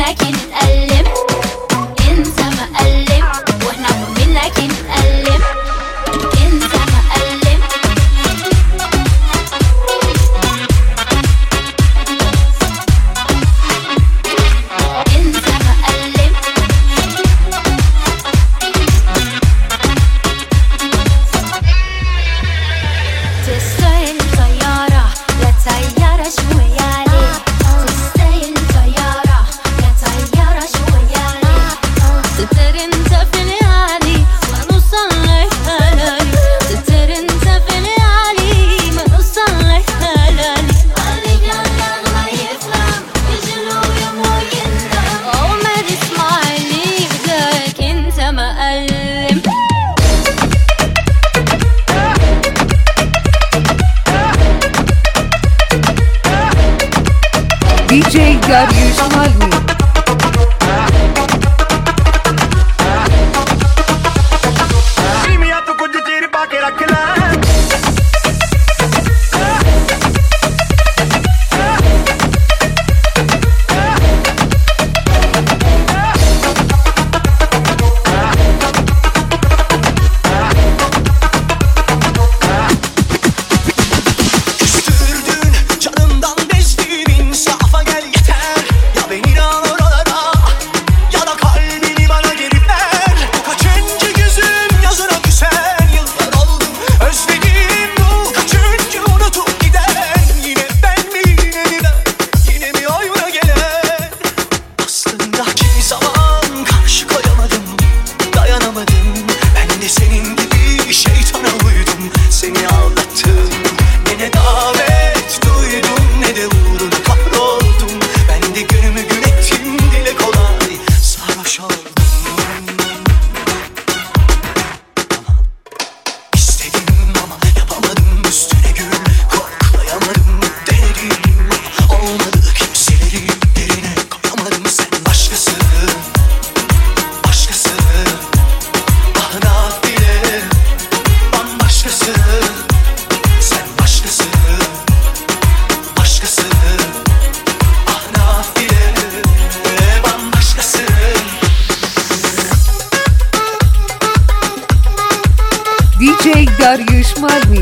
لكن نتألم، انت مألم واحنا فاهمين لكن نتألم، انت مألم. انت مألم. تستاهل طيارة لا طيارة شوية عليك، تستاهل طيارة لا طيارة شوية عليك. تتر انت في العالي ما نوصل لك هلالي، تتر انت في العالي ما نوصل لك هلالي. خليك يلا ما يفهم يجلو يمو يندم، وما تسمع اللي بدك انت مألم. DJ Dariush Malmi. DJ Dariush Malmi.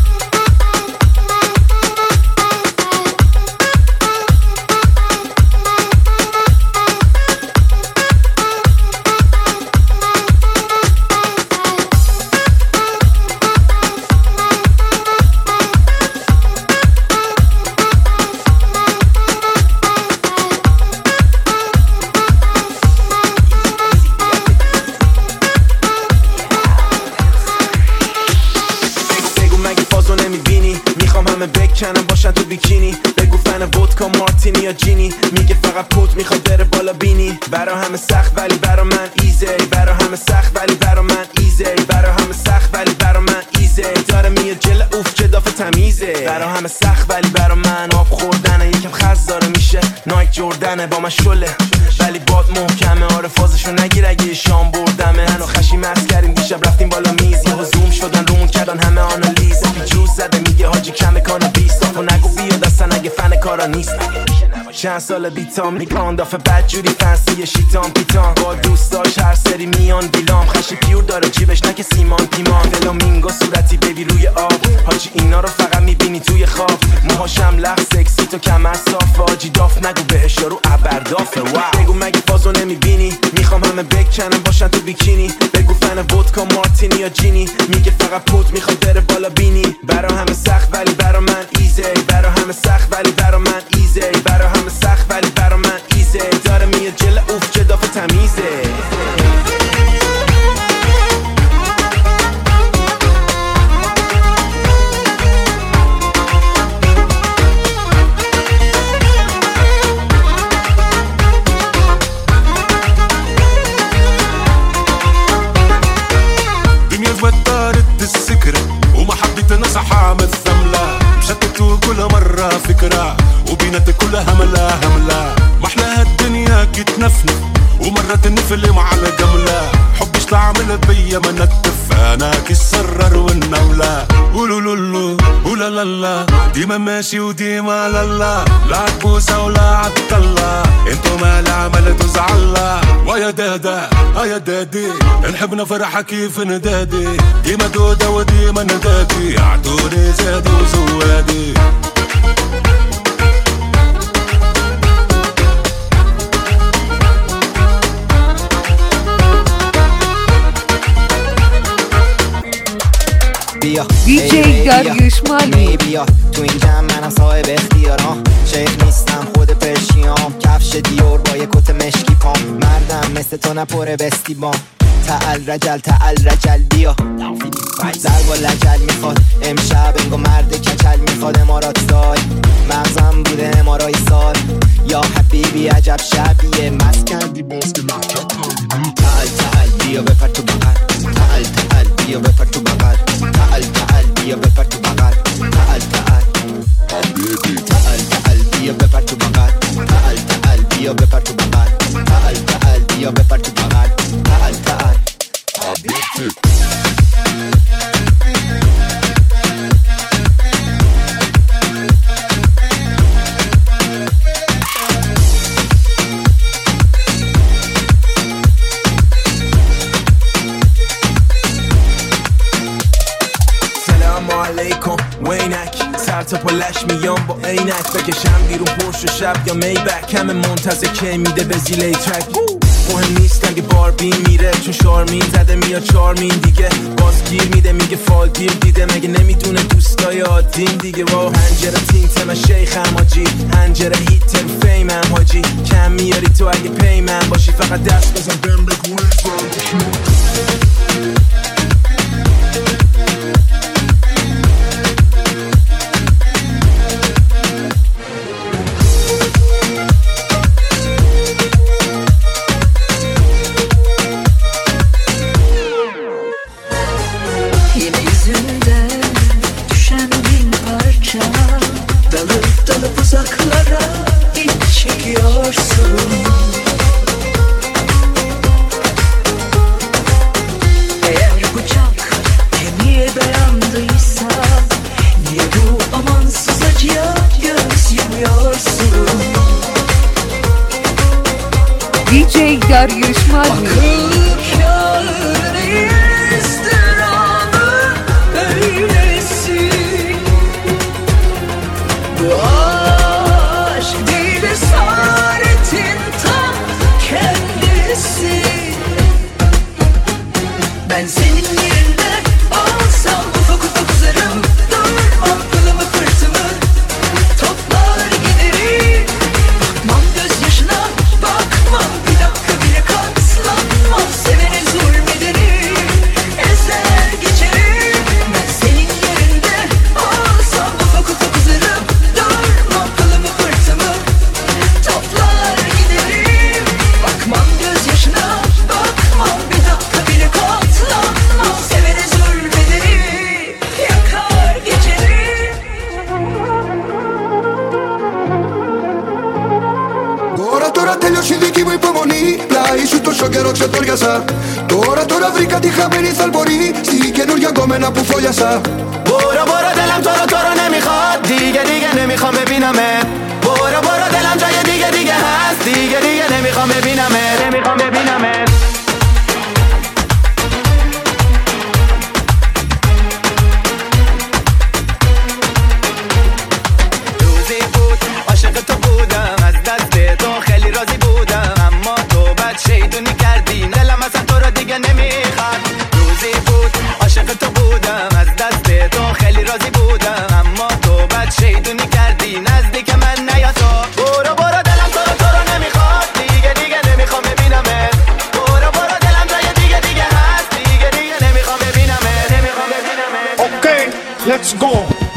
بکنم باشن تو بیکینی، بگو فن ودکا مارتینی یا جینی، میگه فقط پوت میخواد بره بالا بینی. برا همه سخت ولی برا من ایزی، برا همه سخت ولی برا من ایزی، برا همه سخت ولی برا من ایزی. داره میاد جل اوف جداف تمیزه، برا همه سخت ولی برا من آب خوردنه. یکم خز داره میشه نایک جردنه با من شله ولی باد محکمه. آره فازشو نگیر اگه شام بردمه. منو خشی مست کردیم دیشب رفتیم بالا میز، یهو زوم شدن رومون کردن همه آنالیز. جوز زده میگه حاجی کمه کانو بیست، و نگو بیاد اصلا اگه فن کارا نیست. چند سال بیتام نیکان دافه بدجوری فنسی شیطان پیتان، با دوستاش هر سری میان بیلام. خشی پیور داره جیبش نه که سیمان پیمان، فلامینگو صورتی بیبی روی آب. حاجی اینا رو فقط میبینی توی خواب، موهاشم لخ سکسی تو کمر صاف. حاجی داف نگو بهش یارو ابردافه. بگو مگه فازو نمیبینی، میخوام همه بکنم باشن تو بیکینی، بگو فن ودکا مارتینی یا جینی، میگه فقط پوت میخواد بره بالا بینی. برا همه سخت ولی برا من ایزی، برا همه سخت ولی برا من ایزی، برا همه سخت ولی برا من ایزی. داره میاد جل اوف جداف تمیزه. فكرة وبينات كلها هملة ما احلاها الدنيا كتنفنف ومرات النفل مع الجملة. حبش تعمل بيا منتف فانا كسرر والنولة قولوا لولو ولا لا لا ديما ماشي وديما لا لا عبوسة ولا عبد الله انتو ما عملتوا زعلا ويا دادا يا دادي نحب نفرح كيف ندادي ديما دودة وديما ندادي اعطوني زادي وزوادي DJ داریوش مالمی بیا تو این جمع منم صاحب اختیارم شیخ نیستم خود پرشیام کفش دیور با یک کت مشکی پام مردم مثل تو نپره بستی بام تعال رجل بیا ضرب و لجل میخواد امشب انگو مرد کچل میخواد امارات سال مغزم بوده امارای سال یا حبیبی عجب شبیه مست کردی باز که لحکت تعال بیا بپر تو بغل تعال بیا بپر تو بغل تعال بیا بپر تو بغل تعال بیا بپر تو بغل تعال بیا بپر تو بغل تعال بیا بپر تو بغل تعال علیکم وینک سر تا پلش میام با عینک بکشم بیرون پرش و شب یا میبک همه منتظر که میده به زیله ترک مهم نیست اگه باربین میره چون شارمین زده میاد چارمین دیگه باز گیر میده میگه فالگیر دیده مگه نمیدونه دوستای عادیم دیگه با هنجره تینتم شیخم حاجی هنجره هیتم فیمم حاجی کم میاری تو اگه پیمم باشی فقط دست بزن بهم بگو DJ داریوش مالمی Ben senin yerinde olsam ufak ufak uzarım durmam kılımı fırtımı toplar giderim bakmam gözyaşına bakmam bir dakika bile katlanmam sevene zulmederim ezer geçerim ben senin yerinde olsam ufak ufak uzarım durmam kılımı fırtımı toplar giderim bakmam gözyaşına bakmam bir dakika bile katlanmam sevene zulmederim yakar geçerim. Τώρα τελειώσει δική μου υπομονή. Πλάι σου τόσο καιρό ξετόριασα. Τώρα βρήκα τη χαμένη θαλπορή στη καινούργια κόμενα που φόλιασα. برو دلم تو رو نمیخواد دیگه نمیخوام ببینمت برو دلم جای دیگه هست دیگه نمیخوام ببینمت روزی بود عاشق تو بودم از دست تو خیلی راضی بودم اما تو بد شیطونی کردی دلم اصلا تو رو دیگه نمیخواد روزی بود عاشق تو بودم از دست تو خیلی راضی بودم اما تو بد شیطونی کردی نزدیک من نیا تو برو دلم تو رو نمیخواد دیگه نمیخوام ببینمت برو دلم جای دیگه هست دیگه نمیخوام ببینمت Okay, let's go.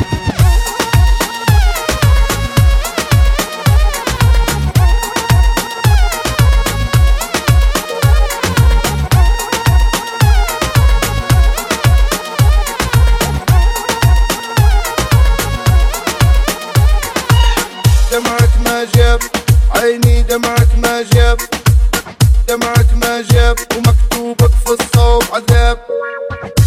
دمعك ما جاب عيني دمعك ما جاب دمعك ما جاب ومكتوبك في الصوب عذاب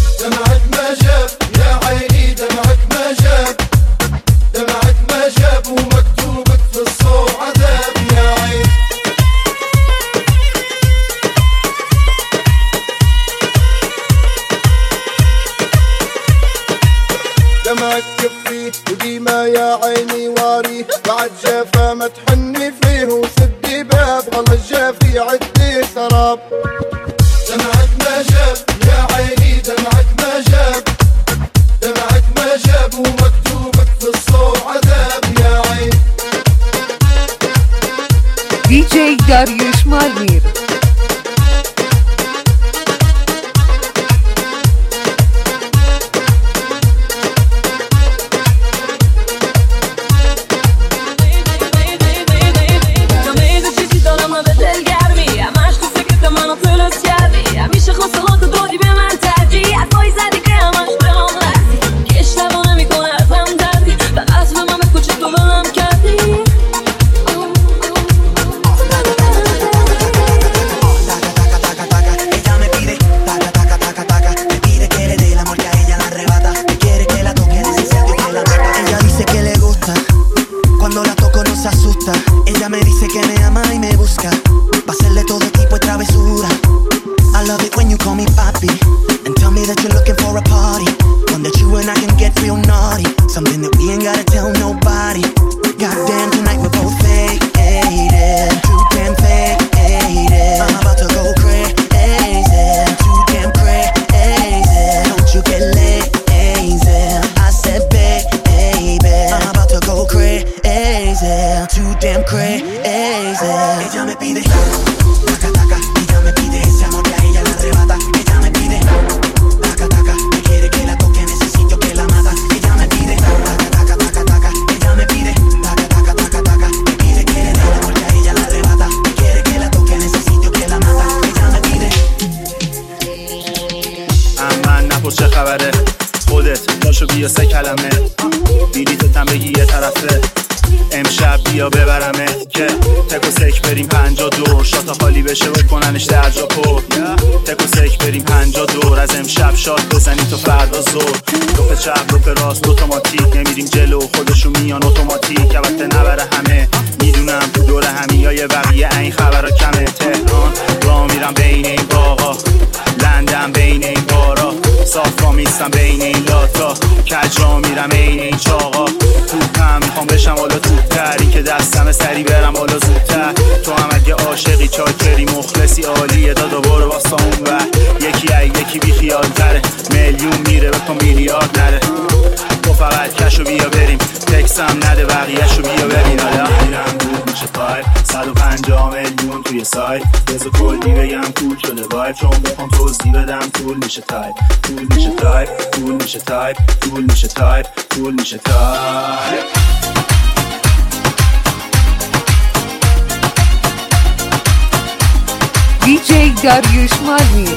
دمعك كفي وديما يا عيني واري بعد جافة ما تحني فيه وسدي باب والله الجافي عدي سراب دمعك ما جاب يا عيني دمعك ما جاب دمعك ما جاب ومكتوبك في الصوت عذاب يا عين DJ Dariush Malmir. Ella me dice que me ama y me busca pa' hacerle todo tipo de travesura. I love it when you call me papi and tell me that you're looking for a party, one that you and I can get real naughty, something that we ain't gotta tell nobody. Goddamn, tonight we're both faded, too damn faded. I'm about to go crazy, too damn crazy. Don't you get lazy? I said baby, I'm about to go crazy, too damn crazy. Ella me pide taca taca, ella me pide ese amor que a ella la arrebata. Ella me pide taca taca, me quiere que la toque en ese sitio que la mata. Ella me pide taca taca taca taca, ella me pide taca taca taca taca, me pide que le dé el amor que a ella la arrebata. Me quiere que la toque en ese sitio que la mata. Ella me pide. من نپرس چه خبره خودت داشو بیا 3 کلمه بلیطتم بگی یه طرفه امشب بیا ببرمت که تک و سک بریم 50 دور شاتا خالی بشه و کننش درجا پر تک و سک بریم 50 دور از امشب شات بزنیم تو فردا زور روپ چپ روپ راست اتوماتیک نمیریم جلو خودشون میان اتوماتیک البته نبره همه میدونم تو دور همیای بقیه این خبرها کمه تهران را میرم بین این باغا لندن بین این بارا صافا میستم بین این لاتا کجرا میرم این این چاقا توپم میخوام بشم حالا توپتر این که دستم سری برم حالا زودتر تو هم اگه عاشقی چاکری مخلصی عالیه دادا برو واسه اون بر یکی بی خیال تره میلیون میره بکن میلیارد نره تو فقط کشو بیا بریم تکسم نده بقیهشو بیا ببین حالا میرم بود میشه تایپ 150 میلیون توی سایت بزو کلی بگم کول شده وایب چون بخوام توضیح بدم طول میشه تایپ طول میشه تایپ طول میشه تایپ طول میشه تایپ طول میشه تایپ DJ Dariush Malmir.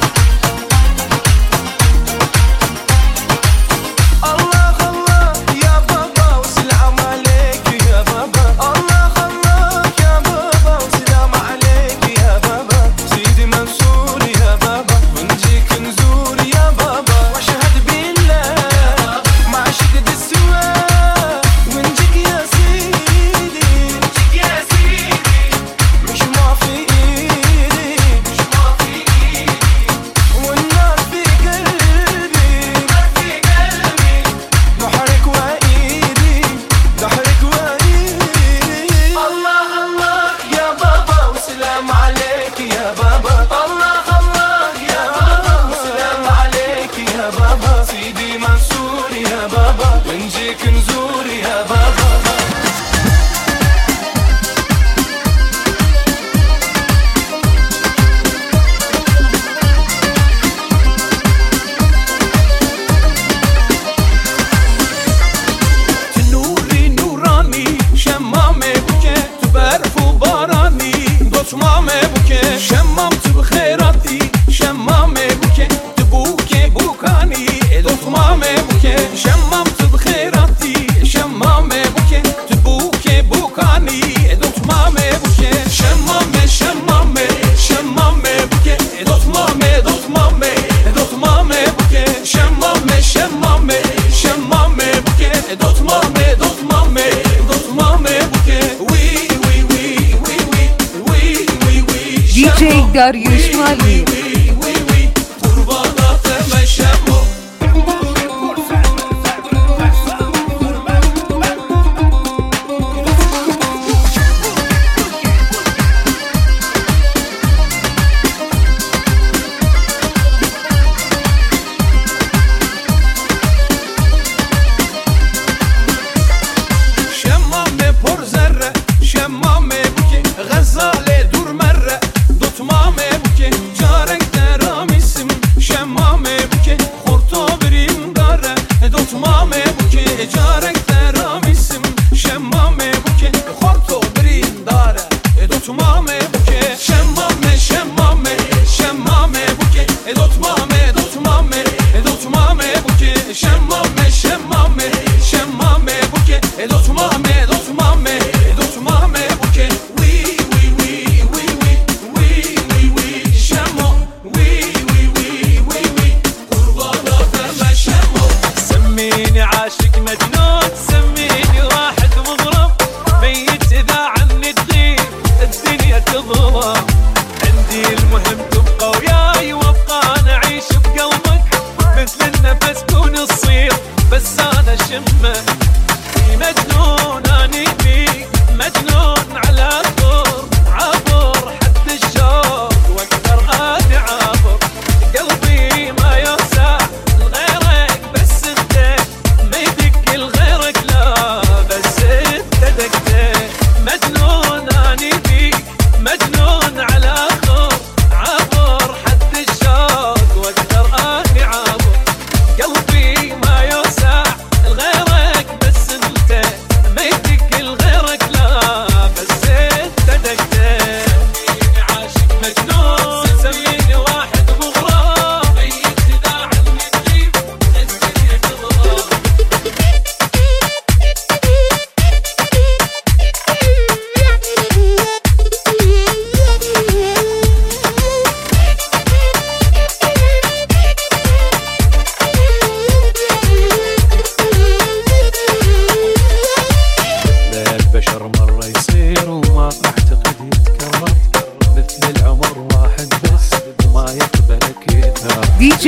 DJ Dariush Malmir.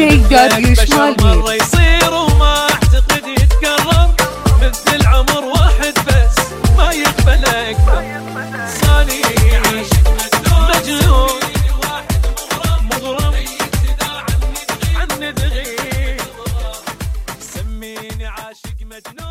داريوش مالمير. مرة يصير وما اعتقد يتكرر مثل العمر واحد بس ما يقبل اكثر. صاني عاشق مجنون مغرم عني تغير سميني عاشق مجنون.